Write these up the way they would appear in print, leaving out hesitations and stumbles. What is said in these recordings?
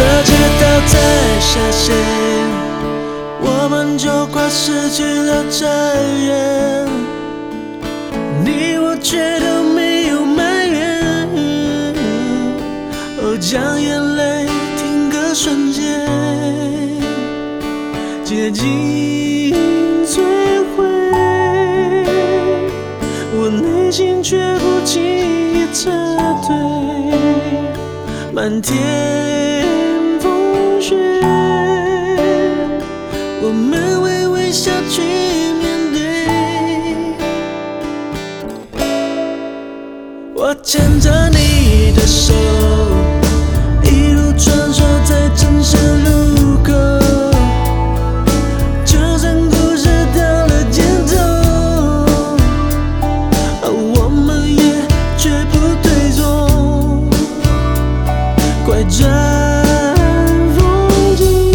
这街道再下线，我们就快失去了家人。你我却都没有埋怨，将眼泪停格瞬间接近摧毁，我内心却不轻易撤退。漫天风雪，我们微微笑去面对。我牵着你的手，一路穿梭在城市路口，就算故事到了尽头，我们也绝不退缩。拐转风景，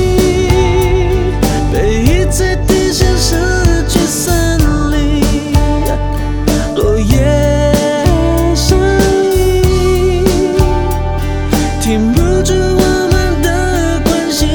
被一次地线失去森林，落叶声音停不住我们的关心。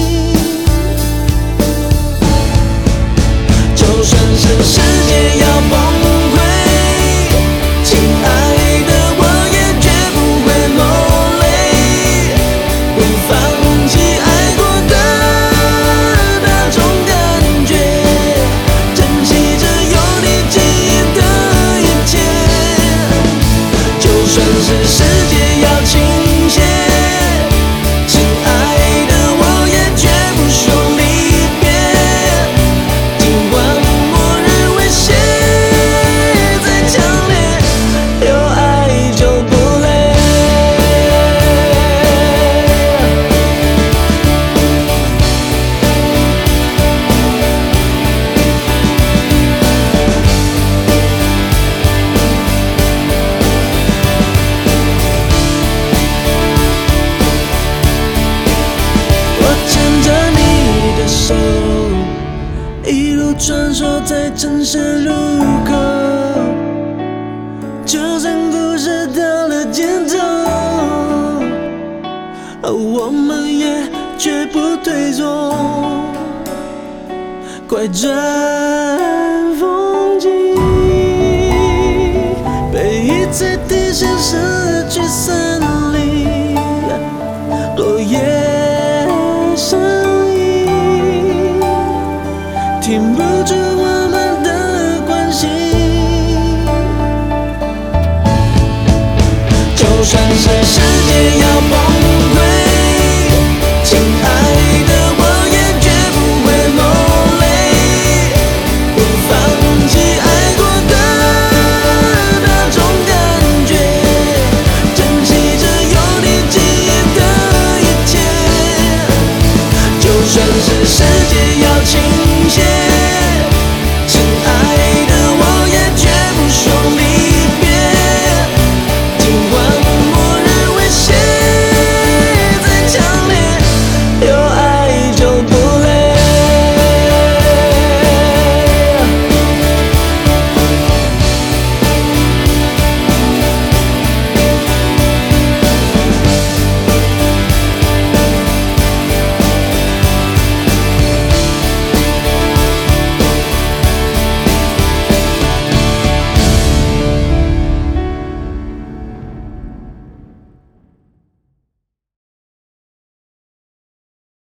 就算是世界要崩溃，亲爱的，我也绝不会落泪，不放弃爱过的那种感觉，珍惜着有你记忆的一切。就算是世界要倾斜，亲爱的，我也绝不说离别，尽管末日威胁再强烈，有爱就不累。我牵着你的手，一路穿梭在城市路口，就算故事到了尽头，我们也绝不退缩。拐转风景，被一次地线失去森林，落叶声音停不住我们的关心。就算是世界要崩溃，